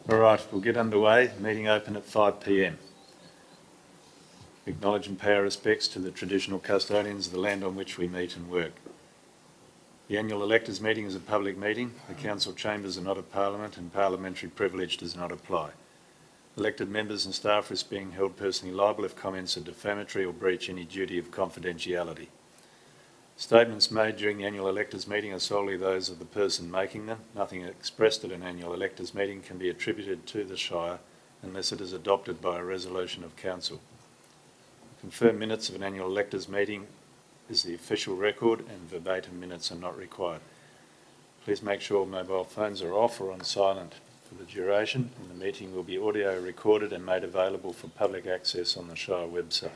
All right, we'll get underway. Meeting open at 5 p.m. Acknowledge and pay our respects to the traditional custodians of the land on which we meet and work. The annual electors meeting is a public meeting. The council chambers are not a parliament and parliamentary privilege does not apply. Elected members and staff risk being held personally liable if comments are defamatory or breach any duty of confidentiality. Statements made during the annual electors meeting are solely those of the person making them. Nothing expressed at an annual electors meeting can be attributed to the Shire unless it is adopted by a resolution of council. Confirmed minutes of an annual electors meeting is the official record and verbatim minutes are not required. Please make sure mobile phones are off or on silent for the duration, and the meeting will be audio recorded and made available for public access on the Shire website.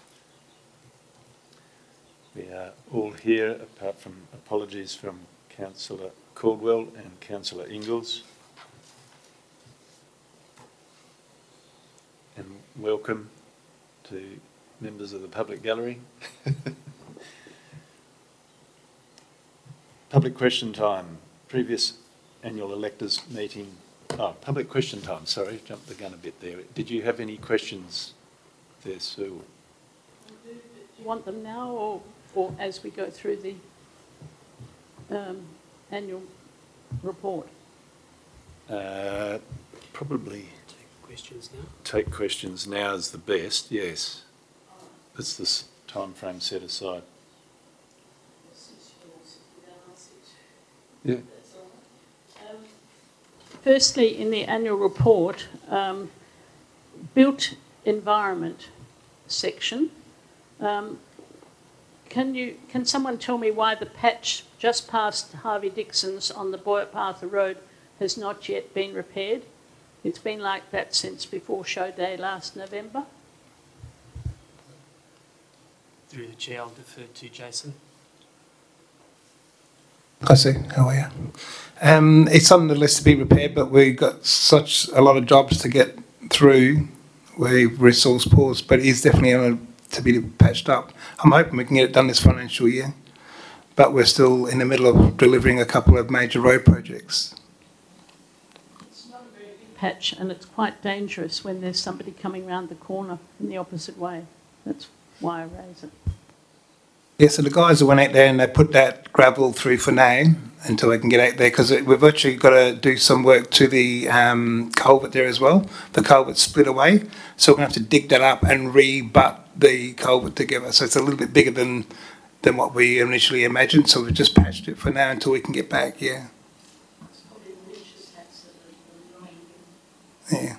We are all here, apart from apologies from Councillor Caldwell and Councillor Ingalls. And welcome to members of the public gallery. Public question time. Previous annual electors meeting. Public question time. Sorry, jumped the gun a bit there. Did you have any questions there, Sue? Do you want them now or as we go through the annual report? Probably questions now. Take questions now is the best, yes. That's the time frame set aside. Yeah. Firstly, in the annual report, built environment section, can someone tell me why the patch just past Harvey Dixon's on the Boyartha Road has not yet been repaired? It's been like that since before show day last November. Through the chair, I'll defer to Jason. Hi Sue, how are you? It's on the list to be repaired, but we've got such a lot of jobs to get through. We're resource poor, but it is definitely on to be patched up. I'm hoping we can get it done this financial year, but we're still in the middle of delivering a couple of major road projects. It's not a very big patch, and it's quite dangerous when there's somebody coming round the corner in the opposite way. That's why I raise it. Yeah, so the guys that went out there and they put that gravel through for now until they can get out there, because we've actually got to do some work to the culvert there as well. The culvert's split away, so we're going to have to dig that up and re-butt the culvert together. So it's a little bit bigger than what we initially imagined, so we've just patched it for now until we can get back, yeah. Yeah.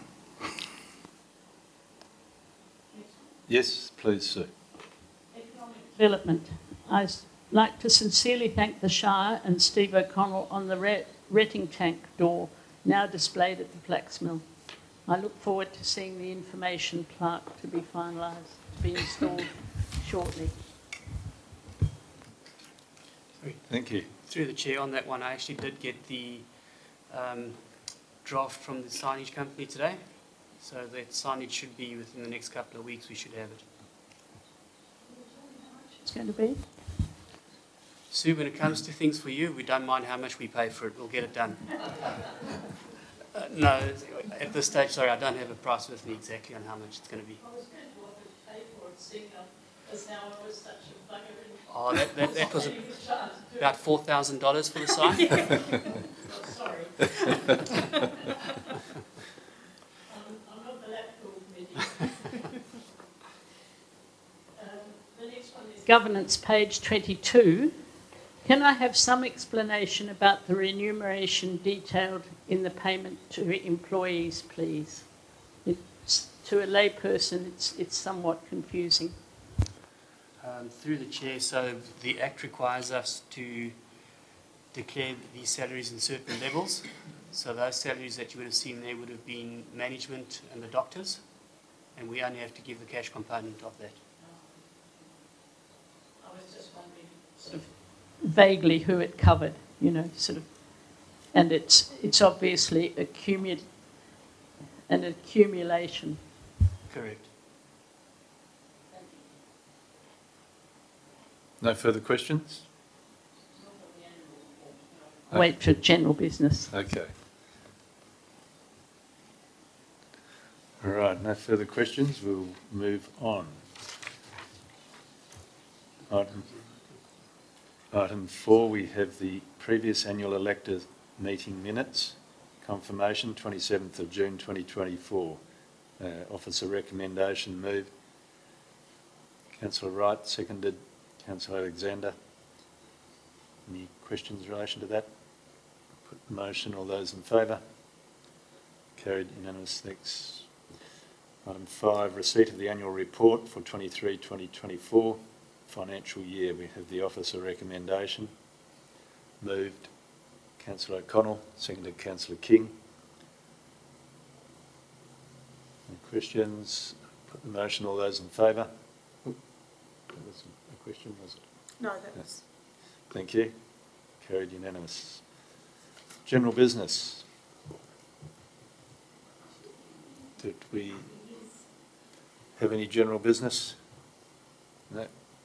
Yes, please, Sue. Development. I'd like to sincerely thank the Shire and Steve O'Connell on the retting tank door now displayed at the Flax Mill. I look forward to seeing the information plaque to be finalised, to be installed shortly. Thank you. Through the chair on that one, I actually did get the draft from the signage company today, so that signage should be within the next couple of weeks. We should have it. It's going to be? Sue, when it comes to things for you, we don't mind how much we pay for it. We'll get it done. No, at this stage, sorry, I don't have a price with me exactly on how much it's going to be. I was going to offer to pay for it, seeing as how I was such a bugger. Oh, that was about $4,000 for the sign. Sorry. I'm not the laptop committee. The next one is governance, page 22. Can I have some explanation about the remuneration detailed in the payment to employees, please? To a layperson, it's somewhat confusing. Through the chair, so the Act requires us to declare these salaries in certain levels. So those salaries that you would have seen there would have been management and the doctors, and we only have to give the cash component of that. I was just wondering sort of vaguely who it covered, you know, sort of, and it's obviously an accumulation. Correct. No further questions? Wait for general business. Okay. All right, no further questions. We'll move on. Item 4, we have the previous annual electors meeting minutes. Confirmation, 27th of June 2024. Officer recommendation moved. Councillor Wright, seconded. Councillor Alexander. Any questions in relation to that? Put the motion. All those in favour? Carried unanimous. Thanks. Item 5, receipt of the annual report for 23-2024 financial year. We have the officer recommendation. Moved Councillor O'Connell, seconded Councillor King. Any questions? Put the motion. All those in favour? That was a question, was it? No, that was. Thank you. Carried unanimous. General business. Did we have any general business? No.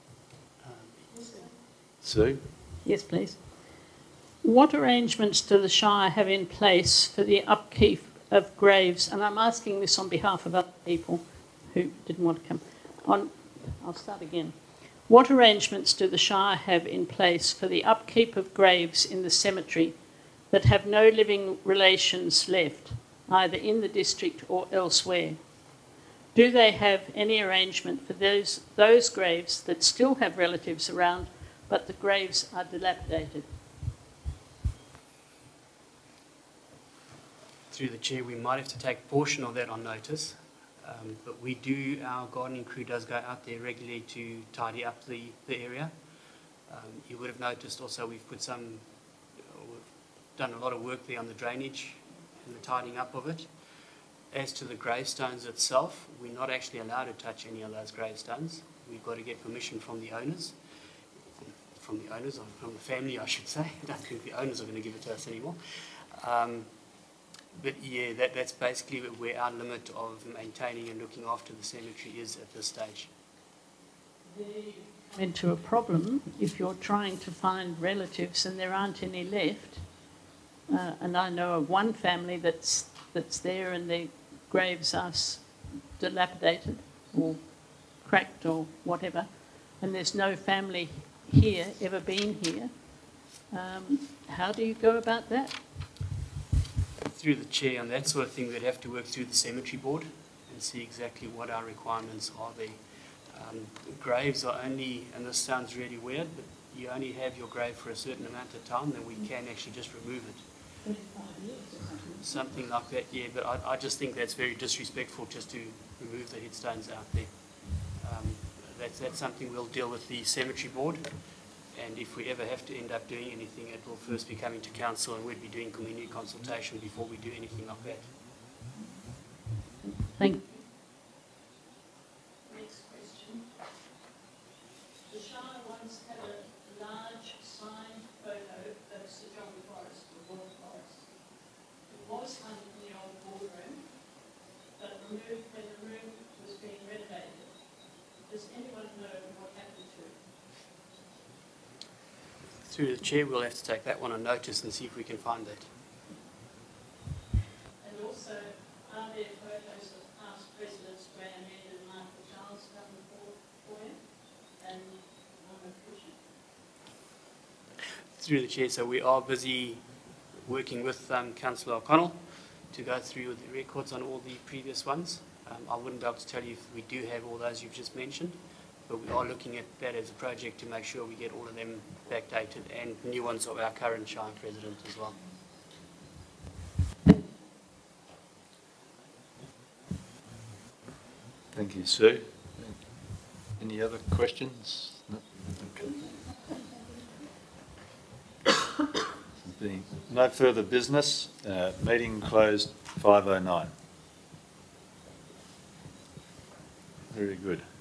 Sue? Yes, please. What arrangements do the Shire have in place for the upkeep of graves? And I'm asking this on behalf of other people who didn't want to come. I'll start again. What arrangements do the Shire have in place for the upkeep of graves in the cemetery that have no living relations left, either in the district or elsewhere? Do they have any arrangement for those graves that still have relatives around, but the graves are dilapidated? Through the chair, we might have to take a portion of that on notice, but our gardening crew does go out there regularly to tidy up the area. You would have noticed also we've done a lot of work there on the drainage and the tidying up of it. As to the gravestones itself, we're not actually allowed to touch any of those gravestones. We've got to get permission from the owners. From the family, I should say. I don't think the owners are going to give it to us anymore. But yeah, that's basically where our limit of maintaining and looking after the cemetery is at this stage. Into a problem if you're trying to find relatives and there aren't any left. And I know of one family that's there and their graves are dilapidated or cracked or whatever, and there's no family here ever been here. How do you go about that? Through the chair on that sort of thing, we'd have to work through the cemetery board and see exactly what our requirements are there. Graves are only, and this sounds really weird, but you only have your grave for a certain amount of time, then we can actually just remove it. 25 years or something. Something like that, yeah, but I just think that's very disrespectful just to remove the headstones out there. That's something we'll deal with the cemetery board, and if we ever have to end up doing anything, it will first be coming to council and we'd be doing community consultation before we do anything like that. Thank you. Next question. The Shire once had a large signed photo of Sir John Forrest, the Royal Forest. It was hung in the old boardroom, but removed when the room was being renovated. Does anyone know what happened to it? Through the chair, we'll have to take that one on notice and see if we can find that. And also, are there photos of past presidents, Graham Ed and Michael Charles, done for him? And Through the chair, so we are busy working with Councillor O'Connell to go through the records on all the previous ones. I wouldn't be able to tell you if we do have all those you've just mentioned, but we are looking at that as a project to make sure we get all of them backdated and new ones of our current Shire president as well. Thank you, Sue. Any other questions? No? Okay. Being no further business, meeting closed 5:09. Very good.